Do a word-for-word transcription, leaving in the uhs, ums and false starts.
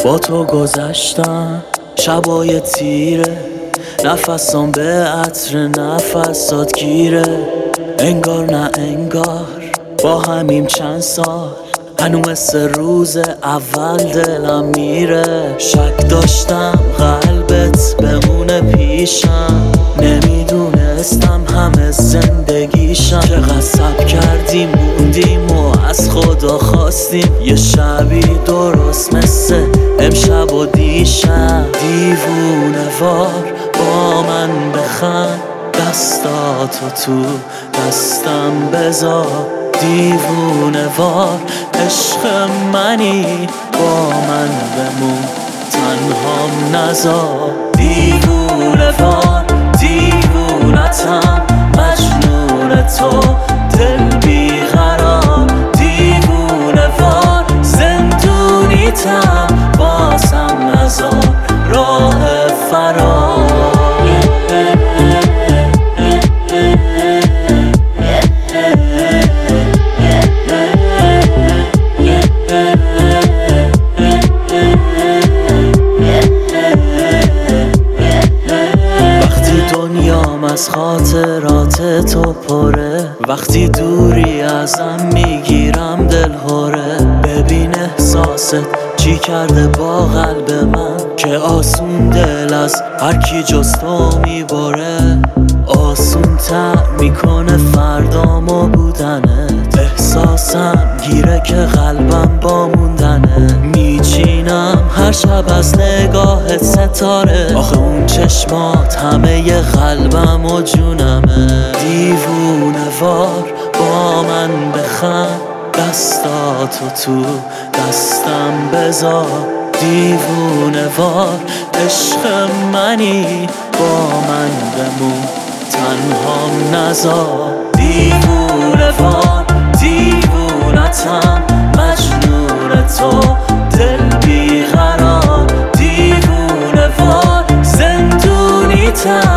با تو گذشتم شبای تیره، نفسام به عطر نفسات گیره. انگار نه انگار با همیم چند سال، هنو مثل روز اول دلم میره. شک داشتم قلبت بمونه پیشم، نمیدونستم همه زندگیشم. چقدر صبر کردیم موندیم و از خدا خواستیم یه شبی درست مثل امشب و دیشب. دیوونه وار با من بخند، دستاتو تو دستم بذار. دیوونه وار عشق منی، با من بمون تنهام نذار. دیوونه وار دیوونتم، مجنون تو دل بیقرار. دیوونه وار زندونیتم، بازم نذار راه فرار. از خاطرات تو پره، وقتی دوری ازم میگیرم دل هوره. ببین احساست چی کرده با قلب من، که آسون دل از هر کی جز تو میبره. آسون تر میکنه فردامو بودنت، احساسم گیره که قلبم با موندنه. میچینم هر شب از نگاهت ستاره، آخه اون چشمات همه ی قلبم و جونمه. دیوونه وار با من بخند، دستاتو تو دستم بذار. دیوونه وار عشق منی، با من بمون تنهام نذار. دیوونه وار دیوونتم، مجنون تو دل بیقرار. دیوونه وار زندونیتم،